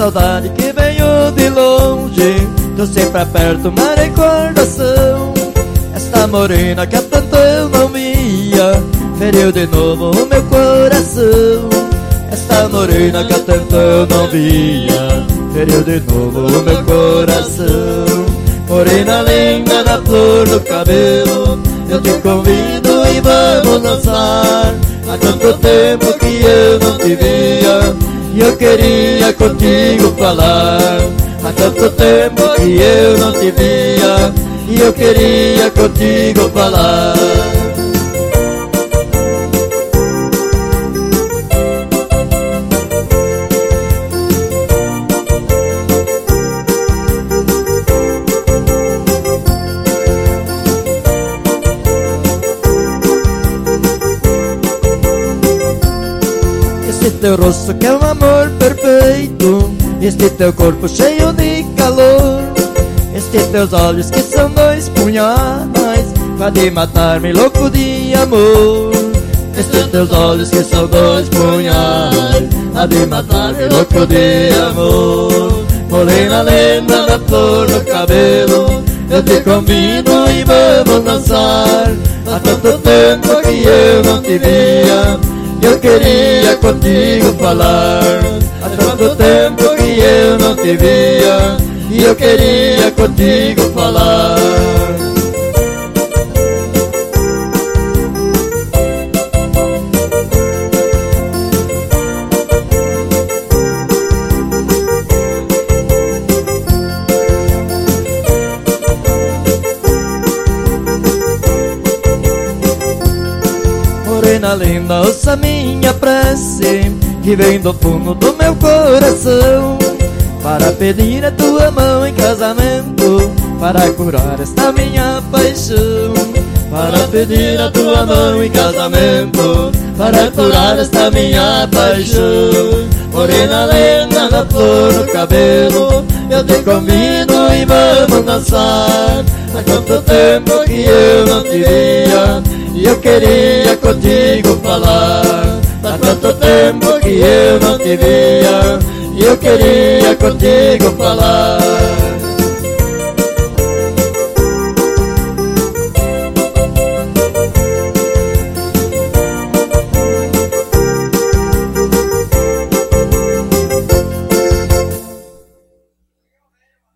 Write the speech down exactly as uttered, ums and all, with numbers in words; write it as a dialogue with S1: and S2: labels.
S1: saudade que veio de longe, trouxe pra perto uma recordação. Esta morena que há tanto eu não via, feriu de novo o meu coração. Esta morena que há tanto eu não via, feriu de novo o meu coração. Morena linda da flor do cabelo, eu te convido e vamos dançar. Há tanto tempo que eu não te via e eu queria contigo falar. Há tanto tempo que eu não te via e eu queria contigo falar. Este teu rosto que é um amor perfeito, este teu corpo cheio de calor, estes teus olhos que são dois punhais, pode matar-me louco de amor. Estes teus olhos que são dois punhais, pode matar-me louco de amor. Morena lenda da flor no cabelo, eu te convido e vamos dançar. Há tanto tempo que eu não te via, eu queria contigo falar. Há tanto tempo que eu não te via e eu queria contigo falar. Morena linda, ouça minha prece, que vem do fundo do meu coração, para pedir a tua mão em casamento, para curar esta minha paixão. Para pedir a tua mão em casamento, para curar esta minha paixão. Morena lenda da flor no cabelo, eu te convido e vamos dançar. Há quanto tempo que eu não te via e eu queria contigo falar. Há tanto tempo que eu não te via e eu queria contigo falar.